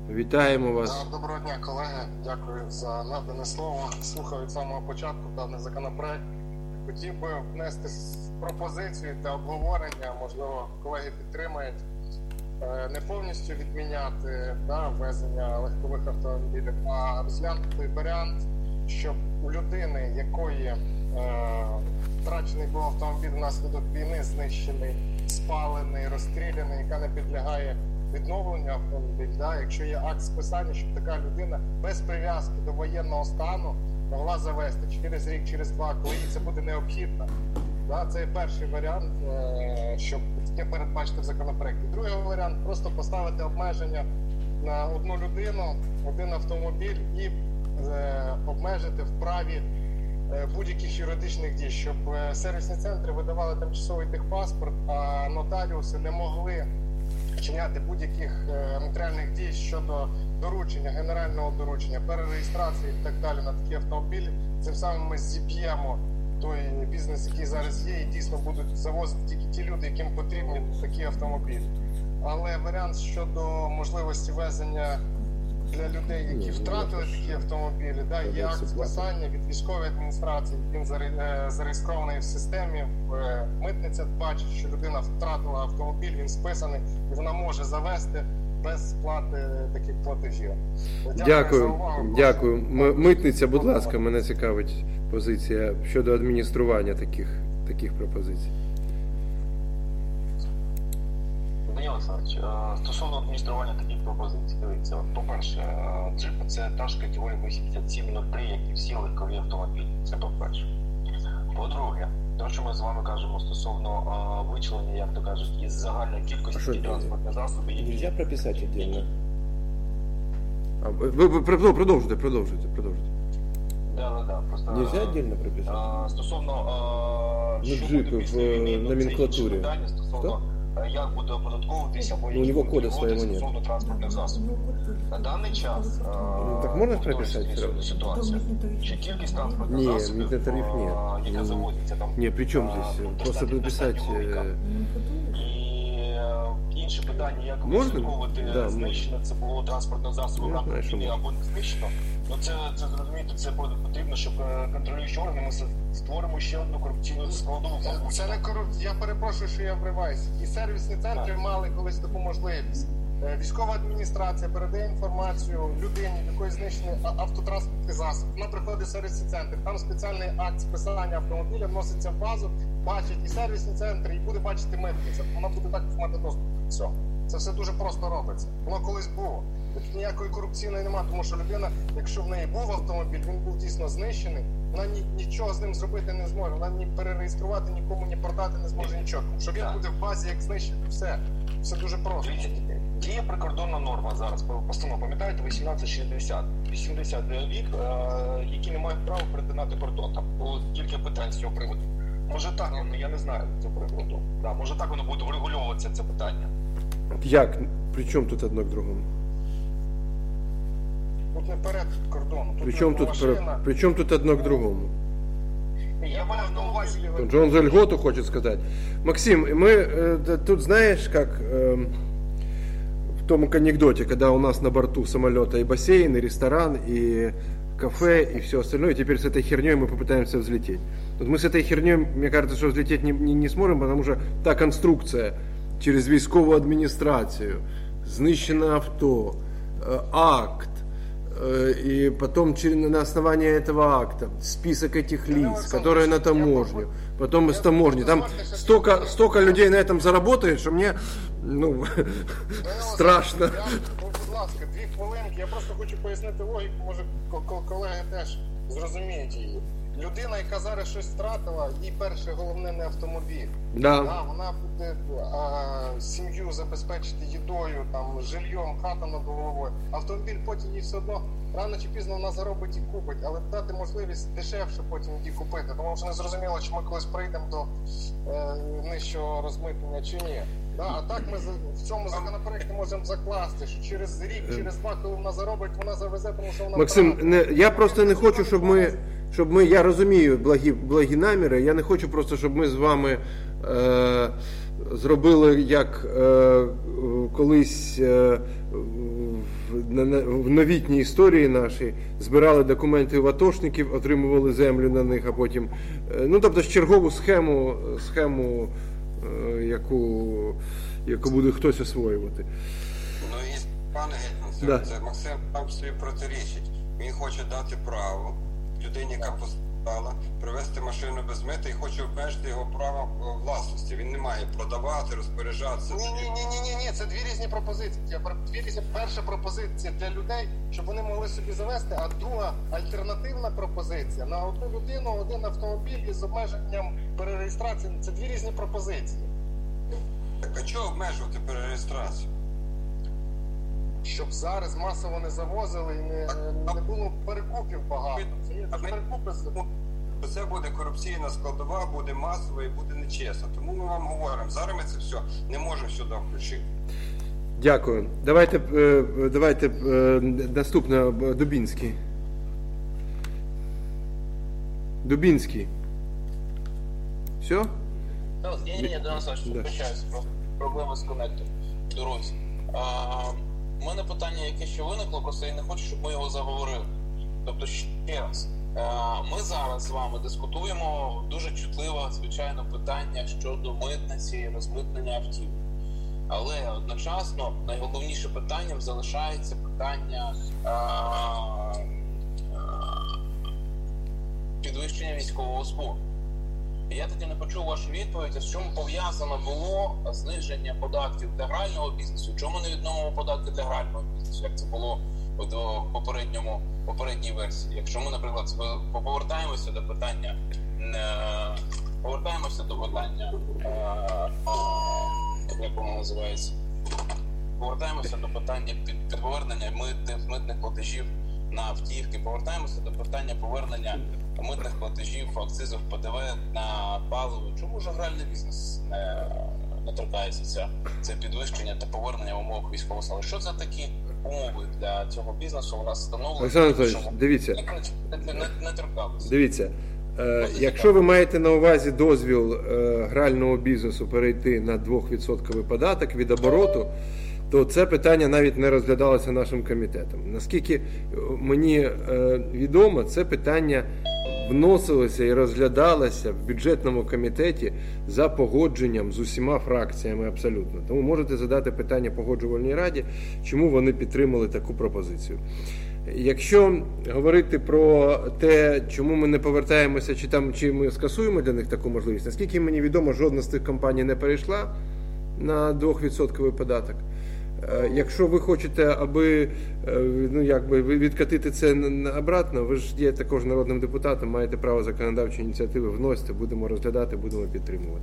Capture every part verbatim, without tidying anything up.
Вітаємо вас. Доброго дня, колеги. Дякую за надане слово. Слухав від самого початку даний законопроект. Хотів би внести пропозицію та обговорення, можливо, колеги підтримають, не повністю відміняти да, ввезення легкових автомобілів, а розглянути варіант, щоб у людини, якої е, втрачений був автомобіль внаслідок війни, знищений, спалений, розстріляний, яка не підлягає відновленню автомобіль, да, якщо є акт списання, щоб така людина без прив'язки до воєнного стану могла завести через рік, через два, коли їй це буде необхідно. Да, це є перший варіант, е, щоб таке передбачити в законопроекті. Другий варіант – просто поставити обмеження на одну людину, один автомобіль і е, обмежити в праві е, будь-яких юридичних дій, щоб е, сервісні центри видавали тимчасовий техпаспорт, а нотаріуси не могли вчиняти будь-яких е, матеріальних дій щодо доручення, генерального доручення, перереєстрації і так далі на такі автомобілі. Цим самим ми зіб'ємо той бізнес, який зараз є, і дійсно будуть завозити тільки ті люди, яким потрібні такі автомобілі. Але варіант щодо можливості везення для людей, які втратили такі автомобілі, да, є акт списання від військової адміністрації, він зареєстрований в системі, митниця бачить, що людина втратила автомобіль, він списаний, і вона може завести без сплати таких платежів. Дякую. Дякую. Дякую. Митниця, будь ласка, мене цікавить позиція щодо адміністрування таких, таких пропозицій. Данило Олександрович, стосовно адміністрування таких пропозицій, дивіться, по-перше, джипи – це та ж категорія вісімдесят сім нуль три, як і всі легкові автомобілі. Це по-перше. По-друге, те, що ми з вами кажемо стосовно вичленення, як то кажуть, із загальної кількості транспортних засобів, які... Нельзя прописати віддільно? Ви, ви продовжуйте, продовжуйте, продовжуйте. Да, да, да. Просто, нельзя віддільно прописати? А, стосовно, а, ну, що джипи буде після в війни, номенклатурі. питання стосовно, а, як буде оподатковуватися або ну, у него кода своего нет. Стосовно транспортних засобів. На даний час ну, так можна прописати ситуацію, що кількість транспортних ні, засобів, тариф нет. А, яка заводиться там... Ні, при чому здесь? А, просто прописати... Інші питання, як можна? Да, знищено це було транспортне засоби в рамках війни або не знищено. Ну це, це зрозуміти, це потрібно, щоб контролюючі органи ми створимо ще одну корупційну складову. Це не корупція, я перепрошую, що я вриваюся. І сервісні центри мали колись таку можливість. Військова адміністрація передає інформацію людині, в якої знищений автотранспортний засіб. Вона приходить в сервісний центр, там спеціальний акт списання автомобіля вноситься в базу, бачить і сервісні центри, і буде бачити митниця. Вона буде також мати доступ до цього. Це все дуже просто робиться. Воно колись було. Тут ніякої корупційної немає, тому що людина, якщо в неї був автомобіль, він був дійсно знищений, вона ні, нічого з ним зробити не зможе, вона ні перереєструвати, нікому ні продати не зможе нічого. Тому що він буде в базі як знищити, все. Все дуже просто. Діє прикордонна норма зараз, постанова, пам'ятаєте, вісімнадцять шістдесят, вісімдесят вік, які не мають права перетинати кордон. Там було кілька питань з цього приводу. Може так, я не знаю цього приводу. Да, може так воно буде врегульовуватися, це питання. Як? При чому тут одно к другому? Тут не перед кордоном. При чому тут, при чому тут одно к другому? Я маю на увазі... Тут же он за льготу хочет сказать. Максим, мы э, тут знаешь, как э, в том анекдоте, когда у нас на борту самолета и бассейн, и ресторан, и кафе, и все остальное, и теперь с этой херней мы попытаемся взлететь. Вот мы с этой херней, мне кажется, что взлететь не, не, не сможем, потому что та конструкция через військову адміністрацію, знищене авто, э, акт, и потом на основании этого акта список этих лиц, которые на таможню, потом из таможни. Там столько, столько людей на этом заработает, что мне ну, страшно. Будь ласка, дві хвилинки. Я просто хочу пояснити логіку, може колеги теж зрозуміють її. Людина, яка зараз щось втратила, їй перше головне не автомобіль. Да. Да, вона буде а, сім'ю забезпечити їдою, там, жильйом, хата над головою. Автомобіль потім їй все одно рано чи пізно вона заробить і купить, але дати можливість дешевше потім її купити. Тому що не зрозуміло, чи ми колись прийдемо до е, нижчого розмитнення чи ні. Да, а так ми в цьому законопроекті можемо закласти, що через рік, через два, коли вона заробить, вона завезе, тому що вона... Максим, не, я просто не хочу, щоб ми, щоб ми, я розумію благі, благі наміри, я не хочу просто, щоб ми з вами е, зробили, як е, колись е, на- на- в новітній історії нашій збирали документи у атошників, отримували землю на них, а потім, е, ну тобто чергову схему, схему е, яку, яку буде хтось освоювати. Ну і пане Гетьман, це, Да. це Максим там собі протирічить. Він хоче дати право людині, яка постала, привезти машину без мита і хоче обмежити його право е, власності. Він не має продавати, розпоряджатися. Ні, ні, ні, ні, ні, ні, це дві різні пропозиції. Я про- Дві різні. Перша пропозиція для людей, щоб вони могли собі завести, а друга альтернативна пропозиція на одну людину, один автомобіль із обмеженням перереєстрації. Це дві різні пропозиції. Так а чого обмежувати перереєстрацію? Щоб зараз масово не завозили і не, не було перекупів багато. Розумієте? Перекупи з- То це буде корупційна складова, буде масова і буде нечесно. Тому ми вам говоримо, зараз ми це все не можемо сюди включити. Дякую. Давайте, е, давайте е, наступне е, Дубінський. Дубінський. Все? Ні, ні, ні, Денис Олексійович, Да. вибачаюсь, просто проблема з коннектором в дорозі. А, у мене питання, яке ще виникло, просто я не хочу, щоб ми його заговорили. Тобто, ще раз, а, ми зараз з вами дискутуємо дуже чутливе, звичайно, питання щодо митниці, розмитнення автівок. Але одночасно найголовнішим питанням залишається питання а, а, підвищення військового збору. І я таки не почув вашу відповідь, з чому пов'язано було зниження податків для грального бізнесу. Чому не відновимо податки для грального бізнесу, як це було в попередньому попередній версії? Якщо ми, наприклад, повертаємося до питання, е, повертаємося до питання, е, як воно називається, повертаємося до питання під, підповернення митних, митних платежів на автівки, повертаємося до питання повернення митних платежів, акцизів, ПДВ на паливо. Чому ж гральний бізнес не, не торкається це, це підвищення та повернення в умовах військового стану? Що це такі умови для цього бізнесу у нас встановлені? Олександр Анатолійович, дивіться. Не, не, не, не торкалися. Дивіться, е, якщо ви маєте на увазі дозвіл е, грального бізнесу перейти на двохвідсотковий податок від обороту, то це питання навіть не розглядалося нашим комітетом. Наскільки мені е, відомо, це питання вносилося і розглядалося в бюджетному комітеті за погодженням з усіма фракціями абсолютно. Тому можете задати питання Погоджувальній раді, чому вони підтримали таку пропозицію. Якщо говорити про те, чому ми не повертаємося, чи там чи ми скасуємо для них таку можливість, наскільки мені відомо, жодна з тих компаній не перейшла на двохвідсотковий податок. Якщо ви хочете, аби ну, якби, відкатити це обратно, ви ж є також народним депутатом, маєте право законодавчої ініціативи, вносите, будемо розглядати, будемо підтримувати.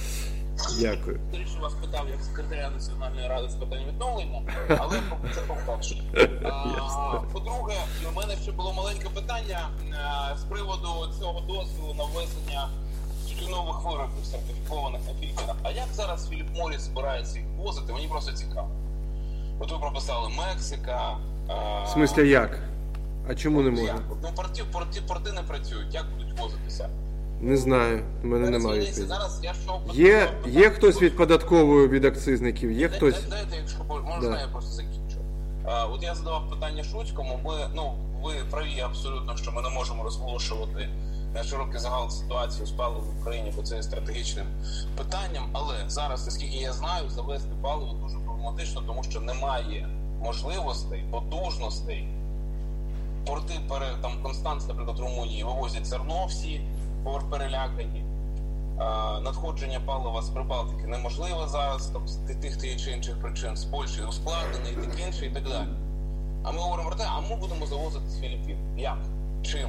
Дякую. Я що вас питав як секретаря Національної ради з питань відновлення, але це по-перше. По-друге, у мене ще було маленьке питання з приводу цього дозволу на ввезення тютюнових виробів, сертифікованих на фільтрах. А як зараз Філіп Морріс збирається їх возити? Мені просто цікаво. От ви прописали Мексика. В смислі як? А чому не можна? Ну, порти, порти, порти не працюють. Як будуть возитися? Не знаю, в мене немає відповіді. Зараз я що Є, є хтось від податкової, від акцизників, є хтось... Дайте, якщо можна, Да. я просто закінчу. А, от я задавав питання Шуцькому, ми, ну, ви праві абсолютно, що ми не можемо розголошувати на широкий загал ситуацію з паливом в Україні, бо це є стратегічним питанням, але зараз, наскільки я знаю, завести паливо дуже проблематично, тому що немає можливостей, потужностей. Порти, пере, там, Констанц, наприклад, Румунії вивозять зерно всі, перелякані. А, надходження палива з Прибалтики неможливо зараз, там, з тих чи інших причин, з Польщі ускладнене і таке інше, і так далі. А ми говоримо про те, а ми будемо завозити з Філіппін. Як? Чим?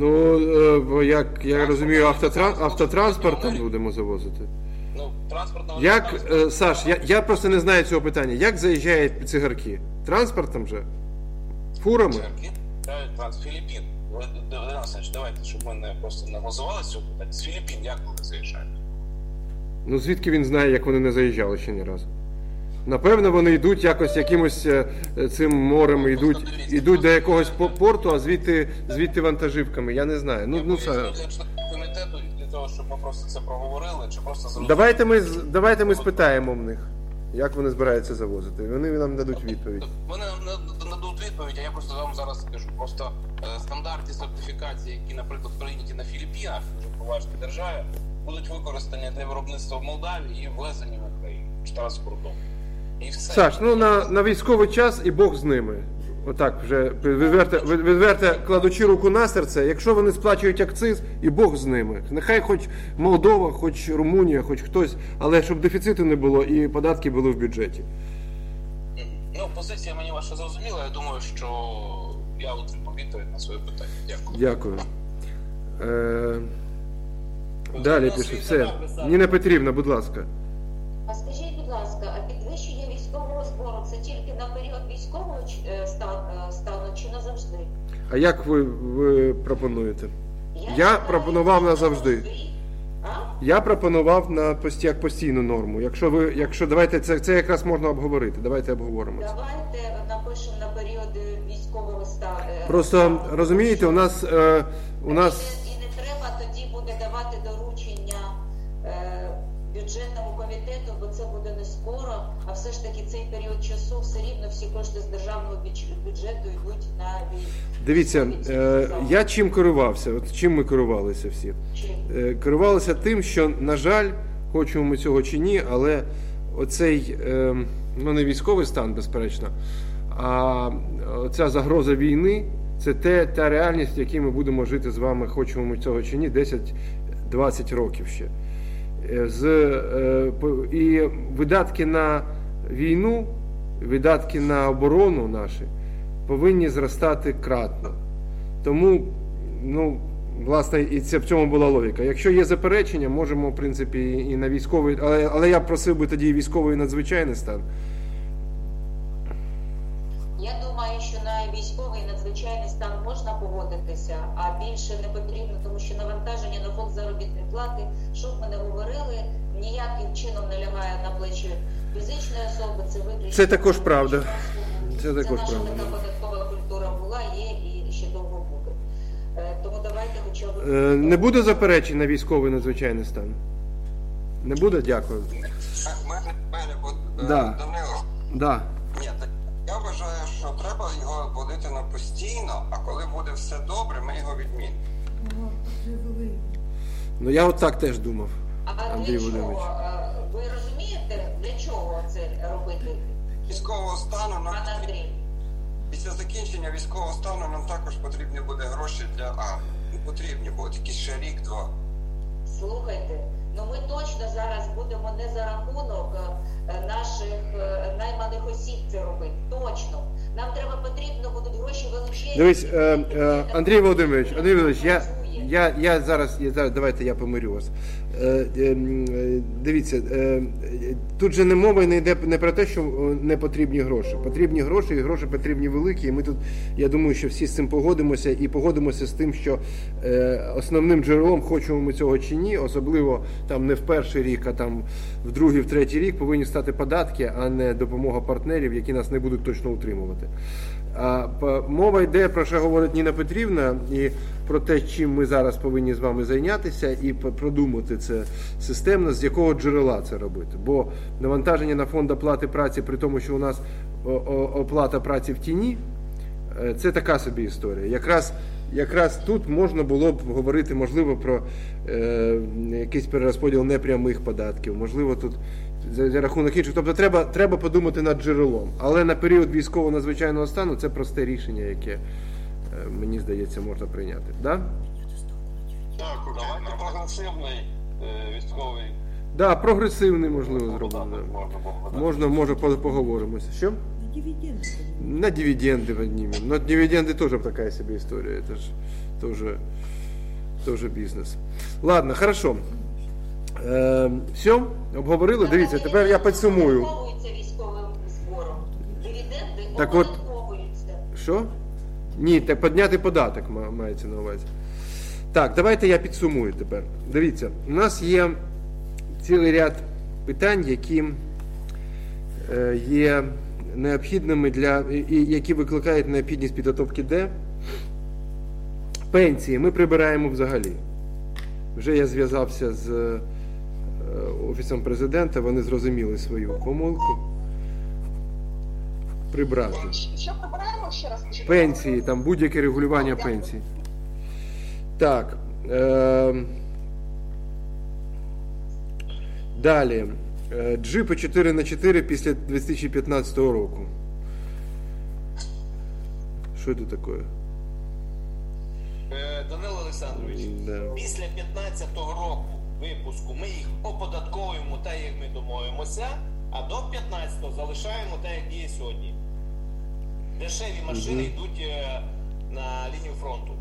Ну, як я розумію, автотран... автотранспортом будемо завозити. Ну, транспортно... Як, е, Саш, я, я просто не знаю цього питання. Як заїжджають цигарки? Транспортом же? Фурами? Цигарки? З Філіппін. Давайте, щоб ми не просто не голосували цього питання. З Філіппін як вони заїжджають? Ну, звідки він знає, як вони не заїжджали ще ні разу? Напевно, вони йдуть якось якимось цим морем, йдуть, йдуть до якогось порту, а звідти, звідти вантажівками. Я не знаю. Ну, ну, це... Для комітету, для того, щоб ми просто це проговорили, чи просто... Давайте ми, давайте ми спитаємо в них. Як вони збираються завозити? Вони нам дадуть відповідь. Вони нам дадуть відповідь, а я просто вам зараз скажу. Просто е, стандартні сертифікації, які, наприклад, прийняті на Філіппінах, дуже поважній державі, будуть використані для виробництва в Молдавії і ввезені в Україну транспортом. І все. Саш, ну на, на військовий час і Бог з ними. Отак вже відверто, відверто кладучи руку на серце, якщо вони сплачують акциз, і Бог з ними. Нехай хоч Молдова, хоч Румунія, хоч хтось, але щоб дефіциту не було і податки були в бюджеті. Ну, позиція мені ваша зрозуміла, я думаю, що я отримав відповідь на своє питання. Дякую. Дякую. Е... Далі пише, все. Ніна Петрівна, будь ласка. А скажіть, будь ласка, а підвищення військового збору це тільки на період військового стану чи назавжди? А як ви, ви пропонуєте? Я, Я вважаю, пропонував назавжди. А? Я пропонував на пост- як постійну норму. Якщо ви, якщо давайте це, це якраз можна обговорити. Давайте обговоримо це. Давайте напишемо на період військового стану. Просто розумієте, у нас е, у нас І не треба тоді буде давати доручення е, бюджетному комітету, бо це буде не скоро, а все ж таки цей період часу все рівно всі кошти з державного бюдж- бюджету йдуть на війну. дивіться, е, я чим керувався? От чим ми керувалися всі? Е, керувалися тим, що, на жаль, хочемо ми цього чи ні, але оцей, е, ну не військовий стан, безперечно, а ця загроза війни – це те, та реальність, в якій ми будемо жити з вами, хочемо ми цього чи ні, десять-двадцять років ще. З, е, і видатки на війну, видатки на оборону наші повинні зростати кратно. Тому, ну, власне, і це в цьому була логіка. Якщо є заперечення, можемо, в принципі, і на військовий, але, але я просив би тоді і військовий надзвичайний стан. Я думаю, що на військовий надзвичайний стан можна погодитися, а більше не потрібно, тому що навантаження на фонд заробітної плати, щоб ми не говорили, ніяким чином не лягає на плечі фізичної особи, це виключно. Це також правда. Це Це також наша правда. така податкова культура була, є і ще довго буде. Е, Тому давайте хоча б... Е, Не буде заперечень на військовий надзвичайний стан? Не буде? Дякую. Мене, мене, от, е, Да. Данило, Да. ні, так я вважаю, що треба його вводити на постійно, а коли буде все добре, ми його відмінимо. Ну я от так теж думав. А Андрій для Володимирович. чого? Е, Ви розумієте, для чого це робити, Військового стану нам пан Андрій? після закінчення військового стану нам також потрібні буде гроші для армії. Не потрібні будуть якісь ще рік-два. Слухайте, ну ми точно зараз будемо не за рахунок е, наших е, найманих осіб це робити. Точно. Нам треба потрібно будуть гроші величезні. Дивись, е, е, Андрій Володимирович, Андрій Володимирович, я, я, я зараз, я зараз, давайте я помирю вас. Е, е, е, дивіться, е, тут же не мова не йде не про те, що не потрібні гроші. Потрібні гроші, і гроші потрібні великі. І ми тут, я думаю, що всі з цим погодимося і погодимося з тим, що е, основним джерелом, хочемо ми цього чи ні, особливо там не в перший рік, а там в другий, в третій рік повинні стати податки, а не допомога партнерів, які нас не будуть точно утримувати. А мова йде, про що говорить Ніна Петрівна, і про те, чим ми зараз повинні з вами зайнятися і продумати це системно, з якого джерела це робити. Бо навантаження на фонд оплати праці, при тому, що у нас оплата праці в тіні, це така собі історія. Якраз, якраз тут можна було б говорити, можливо, про е, якийсь перерозподіл непрямих податків, можливо, тут за, за рахунок інших. Тобто треба, треба подумати над джерелом. Але на період військового надзвичайного стану це просте рішення, яке, е, мені здається, можна прийняти. Да? Так, давайте прогресивний е, військовий. Да, прогресивний, можливо, зробимо. Можна було б, да. Можна, може, поговоримося. Що? Дивиденды. На дивиденды поднимем. Но дивиденды тоже такая себе история. Это же тоже, тоже бизнес. Ладно, хорошо. Е, все, обговорили. Дивіться, тепер я підсумую. Оподатковуються військовим збором. Дивіденди Так от- оподатковуються. Що? Ні, так підняти податок ма- мається на увазі. Так, давайте я підсумую тепер. Дивіться, у нас є цілий ряд питань, які е, є необхідними для, і які викликають необхідність підготовки Д. Пенсії ми прибираємо взагалі. Вже я зв'язався з Офісом президента, вони зрозуміли свою помилку. Прибрати. Що прибираємо ще раз? Пенсії, там будь-яке регулювання пенсій. Так. Е- далі. Е- Джипи чотири на чотири після дві тисячі п'ятнадцятого року. Що це таке? Данило Олександрович, Да. після п'ятнадцятого року випуску ми їх оподатковуємо так, як ми домовимося, а до п'ятнадцятого залишаємо так, як діє сьогодні. Дешеві машини Мгм. йдуть е, на лінію фронту.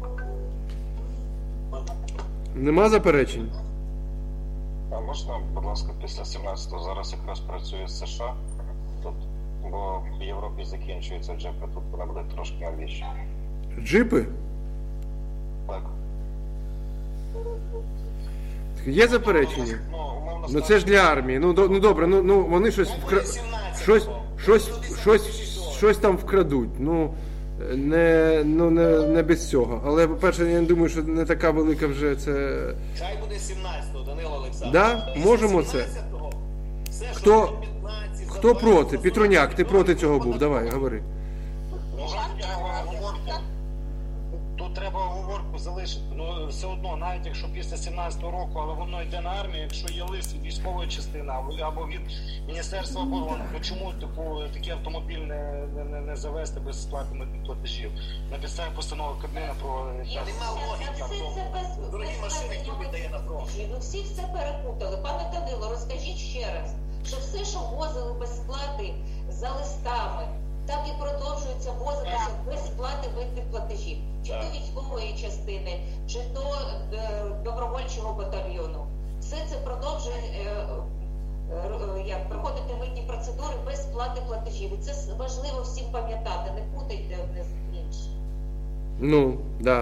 Нема заперечень? А можна, будь ласка, після сімнадцятого? Зараз якраз працює з США тут, бо в Європі закінчується джипи, тут вона буде трошки новіше. Джипи? Так. Є заперечення? Ну, умовно Ну це ж для армії. Ну, до- ну добре, ну, ну вони щось вкра... щось, щось, щось, щось там вкрадуть. Ну не, ну не, не без цього. Але, по-перше, я не думаю, що не така велика вже це. Хай буде сімнадцятого, Данило Олександрович. Да? Після Можемо це? сімнадцятого все, що Хто- буде п'ятнадцять, Хто за проти? двадцять, Петруняк, ти за проти сорок, цього був? Давай, говори. Тут треба оговорку залишити. Ну все одно, навіть якщо після сімнадцятого року, але воно йде на армію, якщо є лист від військової частини або, або від Міністерства оборони, то чому типу такий автомобіль не, не, не завести без сплати митних платежів? На підставі постанови Кабміна про Є Нема логіки все, в все тому. це без, Дорогі без машини, хто введення віддає на фронт? платежів. Ви всі все перепутали. Пане Данило, розкажіть ще раз, що все, що возили без сплати за листами, так і продовжується возитися без сплати митних платежів. Чи то військової частини, чи то е, добровольчого батальйону. Все це продовжує е, е, як, проходити митні процедури без сплати платежів. І це важливо всім пам'ятати, не путайте одне з іншим. Ну, да.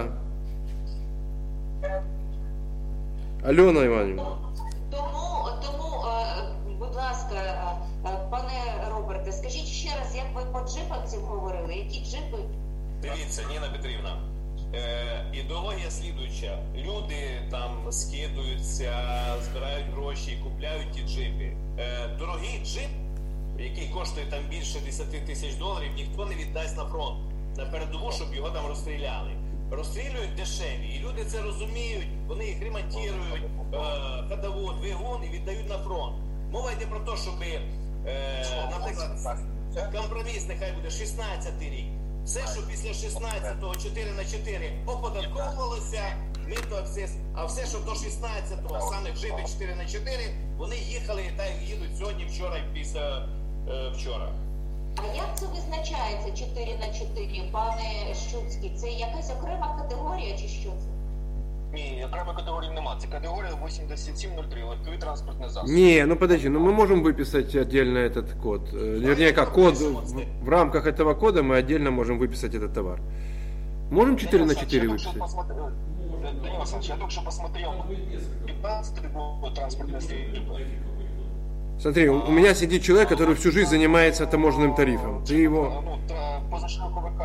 Альона Іванівна. Тому, тому, е, будь ласка, е, пане Роберте, скажіть ще раз, як ви по джипам цим говорили? Які джипи? Дивіться, Ніна Петрівна, е, ідеологія слідуюча. Люди там скидуються, збирають гроші і купляють ті джипи. Е, дорогий джип, який коштує там більше десять тисяч доларів, ніхто не віддасть на фронт, на передову, щоб його там розстріляли. Розстрілюють дешеві, і люди це розуміють, вони їх ремонтують, е, ходову, двигун і віддають на фронт. Мова йде про те, щоб, е, наприклад, компроміс нехай буде шістнадцятий рік. Все, що після шістнадцятого чотири на чотири оподатковувалося, мито акциз, а все, що до шістнадцятого, саме джипи чотири на чотири, вони їхали та й їдуть сьогодні, вчора і після е, вчора. А як це визначається чотири на чотири, пане Щуцький? Це якась окрема категорія чи що це? Ні, окремої категорії нема. Це категорія вісімдесят сім нуль три, легкові транспортні засоби. Не, ну подожди, ну мы можем выписать отдельно этот код. Э, Вернее, как код, в, в рамках этого кода мы отдельно можем выписать этот товар. Можем четыре на четыре выписать? Данил Александрович, я только что посмотрел пятнадцатый год транспортной службы. Смотри, у у меня сидит человек, который всю жизнь занимается таможенным тарифом. Ты его... Ну, та- позашироко ВК.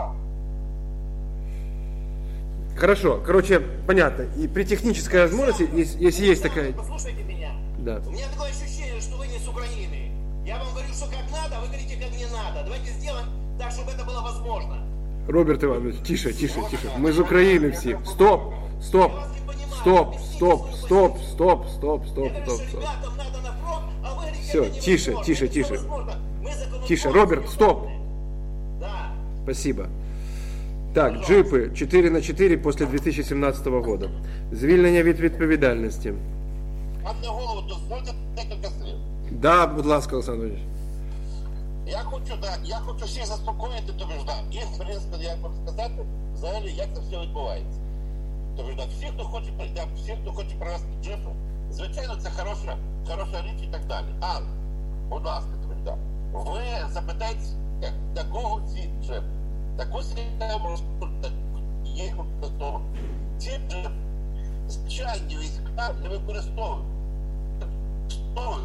Хорошо, короче, понятно. И при технической возможности, если, если есть такая... Послушайте меня. Да. У меня такое ощущение, что вы не с Украины. Я вам говорю, что как надо, а вы говорите, как не надо. Давайте сделаем так, чтобы это было возможно. Роберт Иванович, тише, тише, тише. Мы из Украины все. Стоп, стоп, стоп, стоп, стоп, стоп, стоп, стоп, Я говорю, стоп, что стоп. ребятам надо на фронт, а вы говорите, Всё, это тише, невозможно. тише, Это тише. невозможно. Мы законотворцы. Тише, Роберт, стоп. Да. Спасибо. Так, джипи чотири на чотири після дві тисячі сімнадцятого року. Звільнення від відповідальності. Пане голову, дозвольте декілька слів. Да, будь ласка, Олександр Ильич. Я хочу, да, я хочу всіх заспокоїти, тобі ж, да, і, в принципі, як вам сказати, взагалі, як це все відбувається. Тобі ж, да, всі, хто хоче, да, всі, хто хоче привезти джипи, звичайно, це хороша, хороша річ і так далі. Але, будь ласка, тобі ж, да, ви запитайте, для кого ці джипи? Таку систему розповідати, їх використовують. Ці джипи, звичайні війська не використовують. Використовують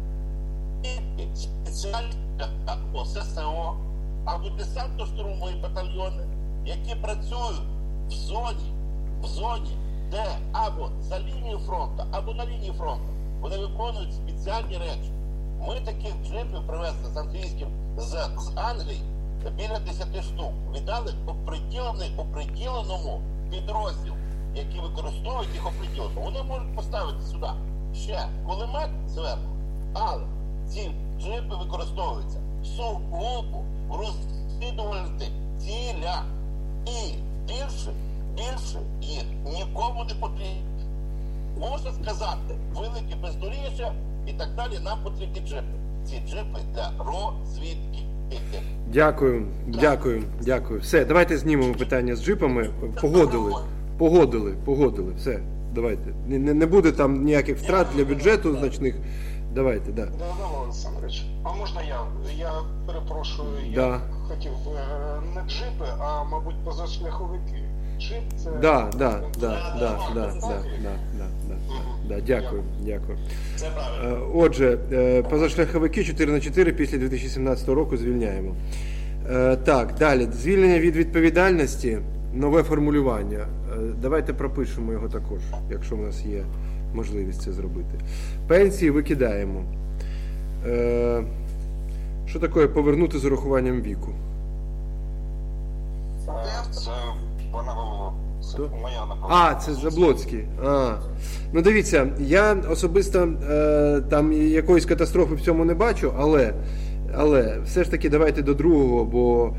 спеціальні або ССО, або десантно-штурмові батальйони, які працюють в зоні, в зоні, де або за лінією фронту, або на лінії фронту. вони виконують спеціальні речі. Ми таких джипів привезли з англійським з, з Англії біля десяти штук. Віддали оприділений оприділеному підрозділ, який використовують їх оприділено. Вони можуть поставити сюди ще кулемет зверху, але ці джипи використовуються сугубо в розслідувальних цілях. І більше, більше їх нікому не потрібно. Можна сказати, велике бездоріжжя і так далі, нам потрібні джипи. Ці джипи для розвідки. Дякую, дякую, дякую. Все, давайте знімемо питання з джипами. Погодили, погодили, погодили. Все, давайте. Не, не буде там ніяких втрат для бюджету значних. Давайте, да. Данило Олександрович, а можна я? Я перепрошую, я Да. хотів би не джипи, а, мабуть, позашляховики. Джип це... Да, да, да, да, да, да, да, да, да, да, да, дякую, дякую. Це правильно. Е, Отже, е, позашляховики чотири на чотири після дві тисячі сімнадцятого року звільняємо. Е, Так, далі. Звільнення від відповідальності, нове формулювання. Е, Давайте пропишемо його також, якщо в нас є можливість це зробити. Пенсії викидаємо. Е, Що таке повернути з урахуванням віку? Це вона це Хто? моя напевно. А, це Заблоцький. А. Ну дивіться, я особисто е, там якоїсь катастрофи в цьому не бачу, але, але все ж таки давайте до другого, бо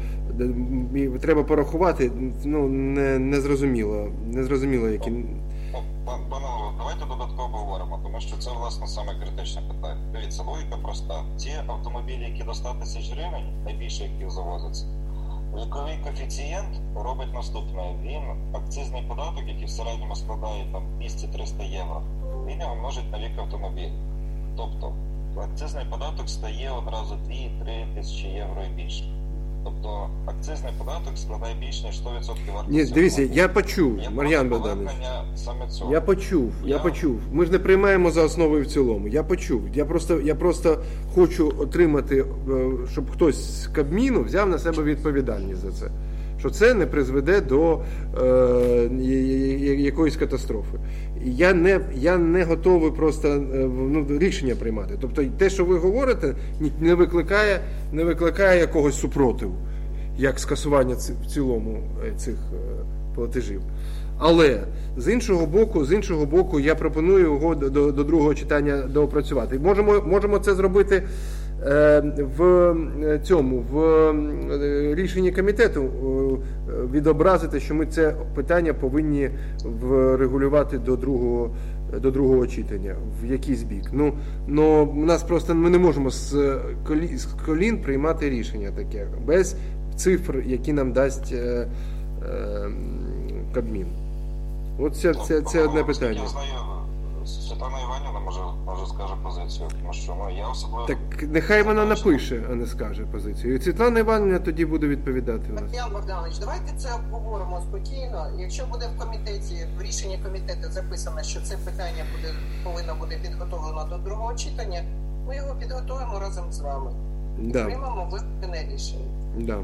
е, треба порахувати, ну, не, не зрозуміло, не зрозуміло, які... Пане Голово, давайте додатково говоримо, тому що це, власне, саме критичне питання. Дивіться, логіка проста. Ті автомобілі, які до ста тисяч гривень, найбільше яких завозиться, віковий коефіцієнт робить наступне. Він акцизний податок, який в середньому складає там двісті-триста євро, він його множить на вік автомобіля. Тобто акцизний податок стає одразу дві-три тисячі євро і більше. Тобто акцизний податок складає більше, ніж сто відсотків вартості. Ні, дивіться, я почув, Є Мар'ян просто Богданович. повернення саме цього. Я почув, я Я- почув. Ми ж не приймаємо за основу і в цілому. Я почув. Я просто, я просто хочу отримати, е, щоб хтось з Кабміну взяв на себе відповідальність за це. Що це не призведе до е, я- я- якоїсь катастрофи. І Я не, я не готовий просто е, ну, рішення приймати. Тобто те, що ви говорите, ні- не викликає, не викликає якогось супротиву, як скасування ці- в цілому е, цих е, платежів. Але з іншого боку, з іншого боку, я пропоную його до, до, до другого читання доопрацювати. Можемо, можемо це зробити е, в цьому, в е, рішенні комітету, е, відобразити, що ми це питання повинні врегулювати до другого, до другого читання, в якийсь бік. Ну, но у нас просто ми не можемо з колін, з колін приймати рішення таке, без цифр, які нам дасть е, е, Кабмін. От це, це, це одне питання. Я знаю, Світлана Іванівна може, може скаже позицію, тому що ну, я особливо... Так нехай вона напише, а не скаже позицію. І Світлана Іванівна тоді буде відповідати у нас. Мар'ян Богданович, давайте це обговоримо спокійно. Якщо буде в комітеті, в рішенні комітету записано, що це питання буде, повинно бути підготовлено до другого читання, ми його підготуємо разом з вами. Да. Приймемо виведене рішення. Да.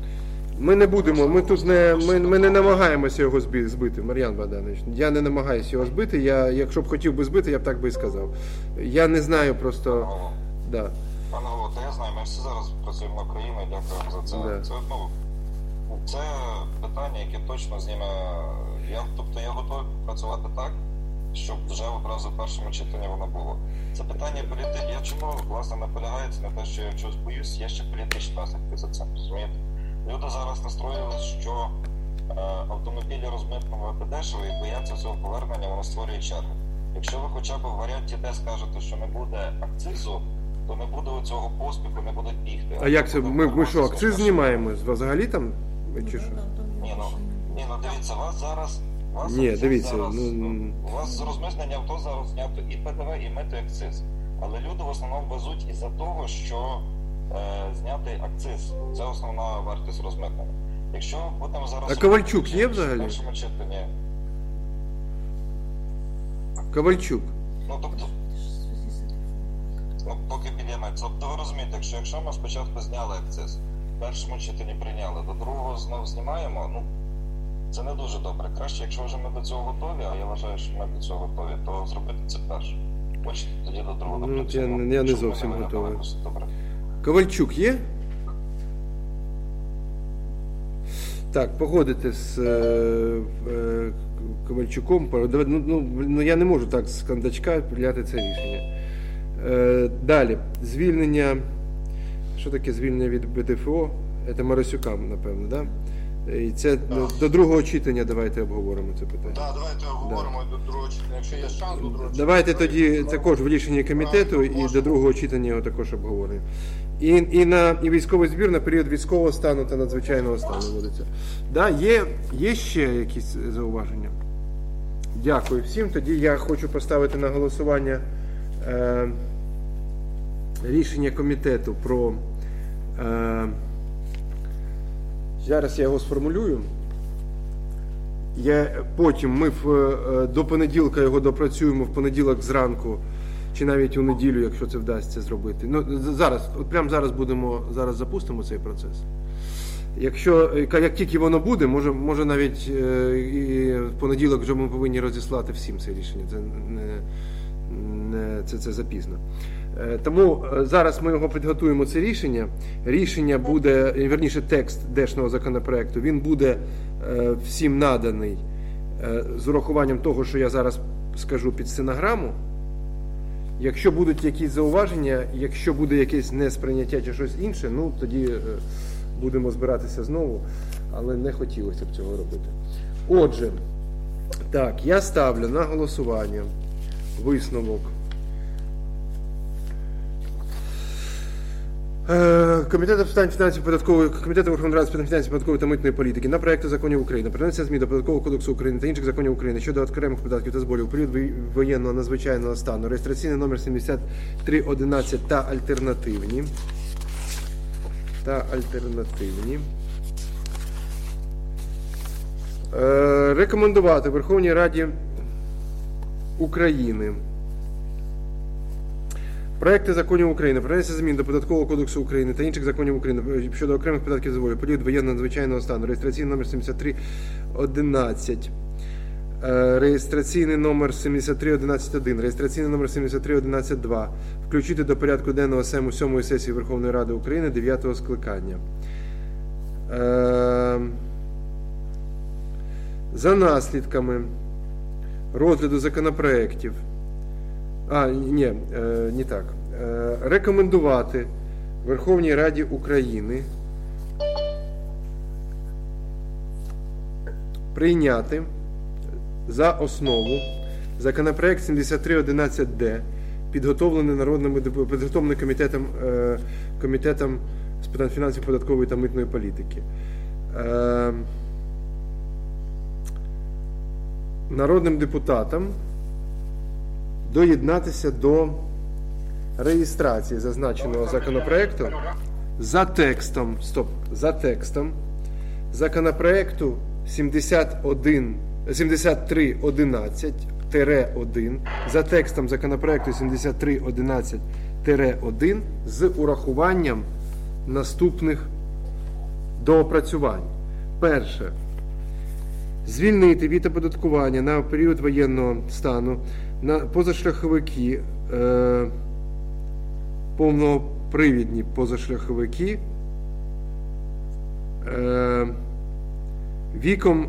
Ми не будемо, ми тут не, ми, ми не намагаємося його збі- збити, Мар'ян Богданович. Я не намагаюся його збити, я, якщо б хотів би збити, я б так би і сказав. Я не знаю просто... Да. Пане Голово, то я знаю, ми всі зараз працюємо на Україну, і дякуємо за це. Да. Це, ну, це питання, яке точно зніме... Я, тобто я готовий працювати так, щоб вже одразу в першому читанні воно було. Це питання політики. Я чому, власне, наполягаю, це не те, що я чогось боюсь, є ще політичні наслідки за це, розумієте? Люди зараз настроїлись, що е, автомобілі розмитнувати дешево і бояться цього повернення, воно створює черги. Якщо ви хоча б в варіанті Д скажете, що не буде акцизу, то не буде цього поспіху, не будуть бігти. А як це? Ми, ми що, акциз знімаємо? Взагалі там? Чи що? Ні, ну, ні, ну дивіться, вас зараз... Вас Ні, акциз дивіться, зараз, ну- у вас з розмитнення авто зараз знято і ПДВ, і мито, і акциз. Але люди в основному везуть із-за того, що е, знятий акциз. Це основна вартість розмитнення. Якщо будемо зараз... А Ковальчук є взагалі? В першому читанні. Ковальчук. Ну, тобто... Ну, поки підійметься. Тобто ви розумієте, якщо, якщо ми спочатку зняли акциз, в першому читанні прийняли, до другого знов знімаємо, ну, це не дуже добре. Краще, якщо вже ми до цього готові, а я вважаю, що ми до цього готові, то зробити це перше. Хочете тоді до другого Ну, я, я не зовсім готовий. Добре. Ковальчук є? Так, погодити з е, е, Ковальчуком. Ну, ну, ну, я не можу так з кондачка прийняти це рішення. Е, далі. Звільнення. Що таке звільнення від БДФО? Це Марасюка, напевно, так? Да? І це до, до другого читання давайте обговоримо це питання. Так, да, давайте обговоримо да. до другого читання. Якщо є шанс до другого давайте читання. Давайте тоді також в рішенні комітету і до другого читання його також обговоримо. І, і на і військовий збір на період військового стану та надзвичайного стану вводиться. Да, є, є ще якісь зауваження? Дякую всім. Тоді я хочу поставити на голосування е, рішення комітету про... Е, зараз я його сформулюю. Я, потім ми в, до понеділка його допрацюємо в понеділок зранку, чи навіть у неділю, якщо це вдасться зробити. Ну, зараз, от прямо зараз будемо, зараз запустимо цей процес. Якщо, як тільки воно буде, може, може навіть і в понеділок вже ми повинні розіслати всім це рішення. Це не, не це, це запізно. Тому зараз ми його підготуємо, це рішення. Рішення буде, вірніше, текст дешного законопроекту, він буде всім наданий з урахуванням того, що я зараз скажу під стенограму. Якщо будуть якісь зауваження, якщо буде якесь несприйняття чи щось інше, ну тоді будемо збиратися знову, але не хотілося б цього робити. Отже, так, я ставлю на голосування висновок Комітету з питань фінансів податкової, Комітету Верховної Ради з питань фінансів податкової та митної політики на проекти законів України про внесення змін до Податкового кодексу України та інших законів України щодо окремих податків та зборів у період воєнного надзвичайного стану, реєстраційний номер сімдесят три одинадцять та альтернативні. Та альтернативні. Е, рекомендувати Верховній Раді України проекти законів України про внесення змін до Податкового кодексу України та інших законів України щодо окремих податків та зборів у період воєнного надзвичайного стану, реєстраційний номер сімдесят три одинадцять, реєстраційний номер сімдесят три одинадцять один, реєстраційний номер сімдесят три одинадцять два, включити до порядку денного сьомої сесії Верховної Ради України дев'ятого скликання. За наслідками розгляду законопроєктів, а, ні, не так, рекомендувати Верховній Раді України прийняти за основу законопроект сімдесят три одинадцять д, підготовлений народними підготовлений комітетом, комітетом з питань фінансів, податкової та митної політики. Народним депутатам доєднатися до реєстрації зазначеного законопроекту за текстом, стоп, за текстом законопроекту сімдесят три одинадцять один, за текстом законопроекту сімдесят три одинадцять один з урахуванням наступних доопрацювань. Перше. Звільнити від оподаткування на період воєнного стану на позашляховики, е, повнопривідні позашляховики е, віком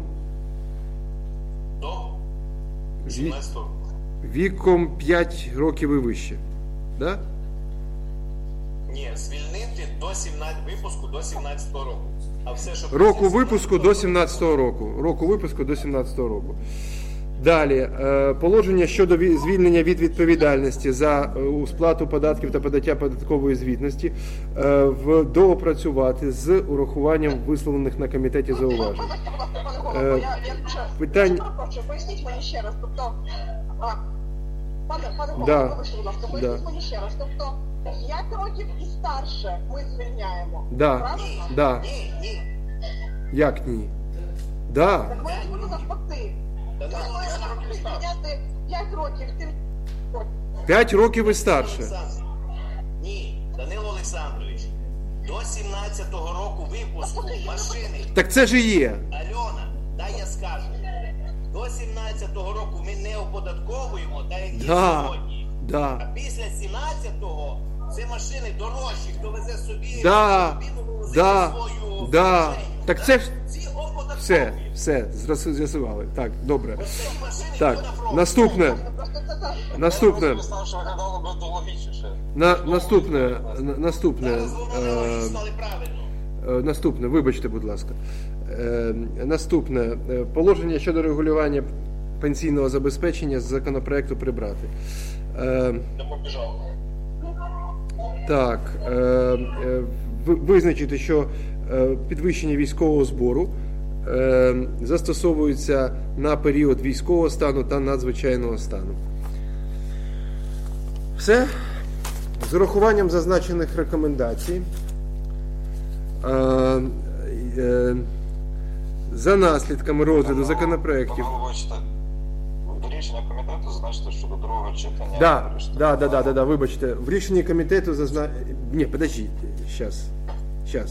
ві, віком п'ять років і вище. Да? Ні, звільнити до сімнадцятого випуску до сімнадцятого року. А все, що року випуску до сімнадцятого року. Року випуску до сімнадцятого року. Далі, положення щодо звільнення від відповідальності за сплату податків та подаття податкової звітності доопрацювати з урахуванням висловлених на комітеті зауважень. Питання... Поясніть мені ще раз, тобто, пане, пане Голово, да. вибачте, будь ласка, поясніть мені ще раз, тобто, п'ять років і старше ми звільняємо, да. правильно? Да. Ні, ні. Як ні? Да. Так ми ж будемо навпаки. Ми маємо звільняти п'ять років, тим п'ять років і старше. Ні, Данило Олександрович, до сімнадцятого року випуску машини. Так це ж і є. Альона, дай я скажу. До сімнадцятого року ми не оподатковуємо, так як є Да. сьогодні. Да. А після сімнадцятого ці машини дорожчі, хто везе собі, Да. собі вивозить Да. свою Да. машину. Так це ж Ці оподаткові. все, все, зрос- з'ясували. Так, добре. Ось ці машини Так, йдуть на фронт. наступне. Наступне. Я сказав, що виглядало би логічніше. На, наступне, на- наступне, Зараз вони е, вирішили правильно. е, наступне, вибачте, будь ласка. Е, наступне, е, положення щодо регулювання пенсійного забезпечення з законопроекту прибрати. Е, Я побіжав. так, е, е, ви- визначити, що е, підвищення військового збору е, застосовується на період військового стану та надзвичайного стану. Все. З урахуванням зазначених рекомендацій. Е, е, за наслідками розгляду законопроєктів. Пане Головочте, в рішення комітету зазначити, що до другого читання... Да, вирішити да, да, да, питання. да, да, вибачте. В рішенні комітету зазна... Ні, подождите, сейчас, сейчас.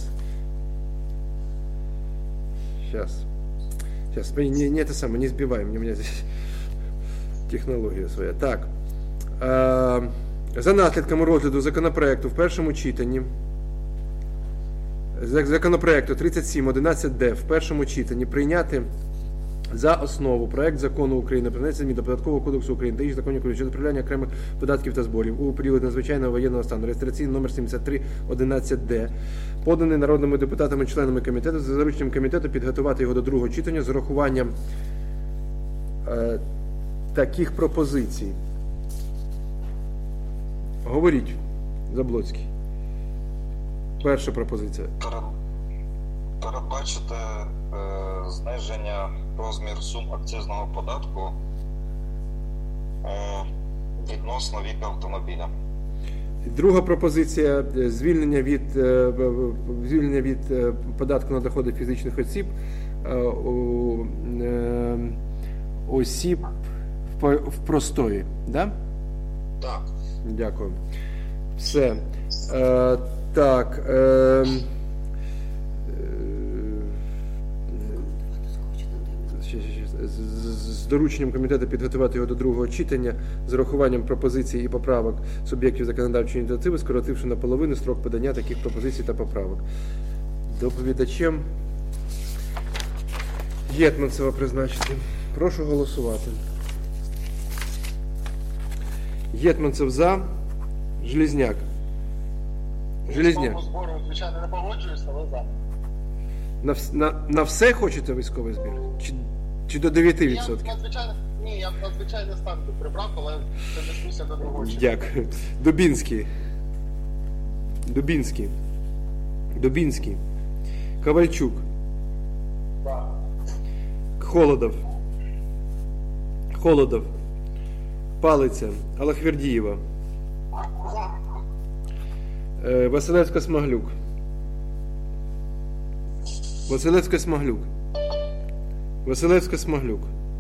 Сейчас. Сейчас, не, не это самое, не сбивай, мне, у меня здесь технологія своя. Так. Е, за наслідками розгляду законопроекту в першому читанні, законопроекту тридцять сім одинадцять Д в першому читанні прийняти за основу проект закону України про внесення змін до Податкового кодексу України та інших законів України щодо управління окремих податків та зборів у період надзвичайного воєнного стану, реєстраційний номер сімдесят три одинадцять Д, поданий народними депутатами, членами комітету, за дорученням комітету підготувати його до другого читання з урахуванням е, таких пропозицій. Говоріть, Заблоцький. Перша пропозиція. Перед- Передбачити е, зниження розмір сум акцизного податку е, відносно віку автомобіля. Друга пропозиція е, звільнення від, е, в- в- звільнення від е, податку на доходи фізичних осіб е, у е, осіб в, по- в простої. Да? Так. Дякую. Все. Е, так. Е, ще- ще- ще. З- з- З дорученням комітету підготувати його до другого читання з урахуванням пропозицій і поправок суб'єктів законодавчої ініціативи, скоротивши наполовину строк подання таких пропозицій та поправок. Доповідачем Єтманцева призначити. Прошу голосувати. Єтманцев за. Железняк. Железняк. По збору, звичайно, не погоджуюся, але за. На, вс- на, на все хочете військовий збір? Чи, чи до дев'ять Я відсотків? надзвичайно, ні, я б надзвичайно стан би прибрав, але це дискусія до другого читання. Дякую. Дубінський. Дубінський. Дубінський. Ковальчук. Да. Холодов. Холодов. Палиця. Алахвердієва. Е, Василевська-Смаглюк. Василевська-Смаглюк. Василевська-Смаглюк.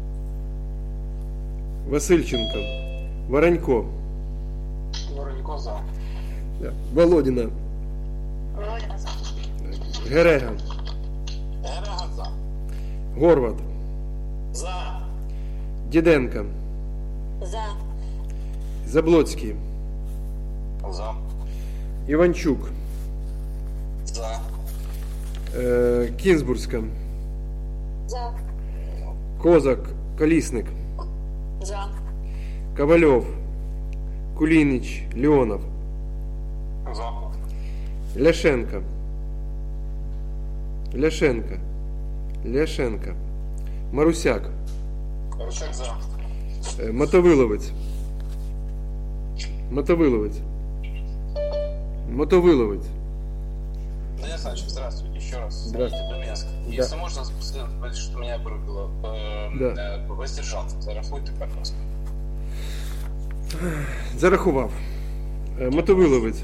Васильченко. Воронько. Воронько за. Да. Володіна. Володіна за. Герега. Герега за. Горват. За. Діденко. За. Заблоцький. За. Іванчук. За. Е, Кінзбурська. За. Козак. Колісник. За. Ковальов. Кулініч. Леонов. За. Ляшенко. Ляшенко. Ляшенко. Марусяк. Ручак за. Е, Мотовиловець. Мотовиловець. Мотовиловець. Данил Александрович, здравствуйте еще раз. Здравствуйте. Донецк. Да. Если можно, сказать, что меня вырубило, э, Да. э, воздержался. Зарахуйте, пожалуйста. Зарахував. Е, Мотовиловець.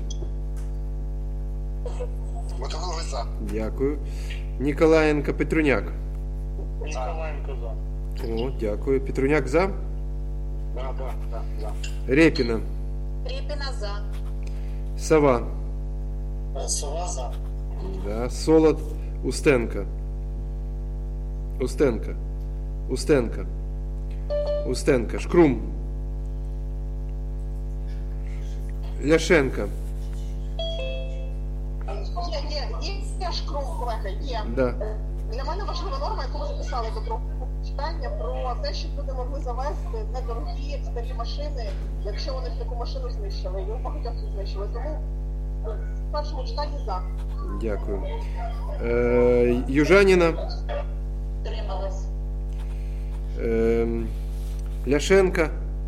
Мотовиловець за. Дякую. Ніколаєнко Петруняк. Ніколаєнко за. О, дякую. Петруняк за. Да, да, да, за. Репіна. Рєпіна за. Сова. Сова за. Да. Солод. Устенко. Устенко. Устенко. Устенко. Шкрум. Ляшенка. Є, є, є, є ж кров, колега, є. Да. Для мене важлива норма, яку ви записали до другого читання, про те, щоб люди могли завести недорогі старі машини, якщо вони таку машину знищили. І у багатьох їх знищили. Тому в першому читанні за. Дякую. Е, Южаніна. Трималась. Е, Ляшенка.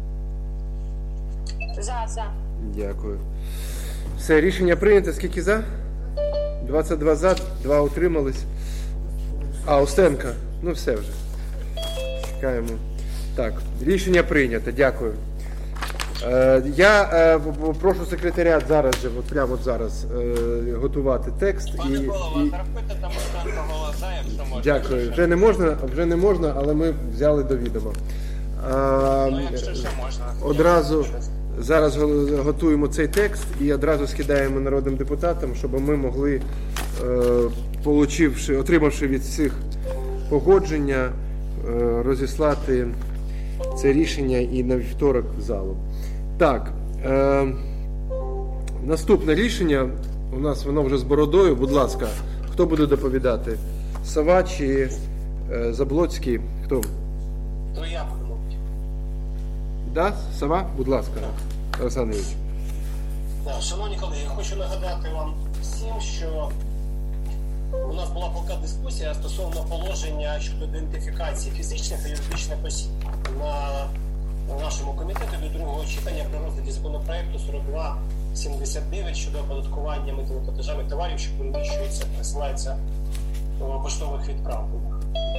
За, за. Дякую. Все, рішення прийнято. Скільки за? двадцять два за, два утримались. А, Устенка. Ну все вже. Чекаємо. Так, рішення прийнято. Дякую. Е, я е, прошу секретаріат зараз же, от прямо от зараз, е, готувати текст. Пане і, голово, і... терпити там Устенка голоса, якщо можна. Дякую. Вже не можна, вже не можна, але ми взяли до відома. А, Ну, якщо ще можна. одразу зараз готуємо цей текст і одразу скидаємо народним депутатам, щоб ми могли, е, получивши, отримавши від всіх погодження, е, розіслати це рішення і на вівторок в залу. Так, е, наступне рішення, у нас воно вже з бородою, будь ласка, хто буде доповідати? Сова чи е, Заблоцький? Хто? То я буду мовити. Да? Сова? Будь ласка, Олександр Ігорович. Да, шановні колеги, я хочу нагадати вам всім, що у нас була поки дискусія стосовно положення щодо ідентифікації фізичних та юридичних осіб на нашому комітеті до другого читання при розгляді законопроекту сорок два сімдесят дев'ять щодо оподаткування митними платежами товарів, що переміщуються, пересилаються у поштових відправленнях.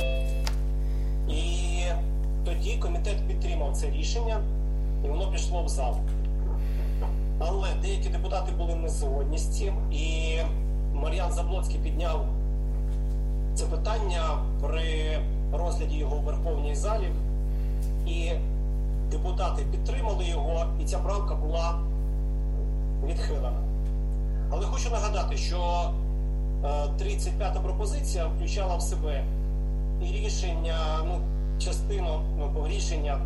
І тоді комітет підтримав це рішення, і воно пішло в зал. Але деякі депутати були не згодні з цим, і Мар'ян Заблоцький підняв це питання при розгляді його у Верховній залі, і депутати підтримали його, і ця правка була відхилена. Але хочу нагадати, що тридцять п'ята пропозиція включала в себе і рішення, ну, частину ну, рішення,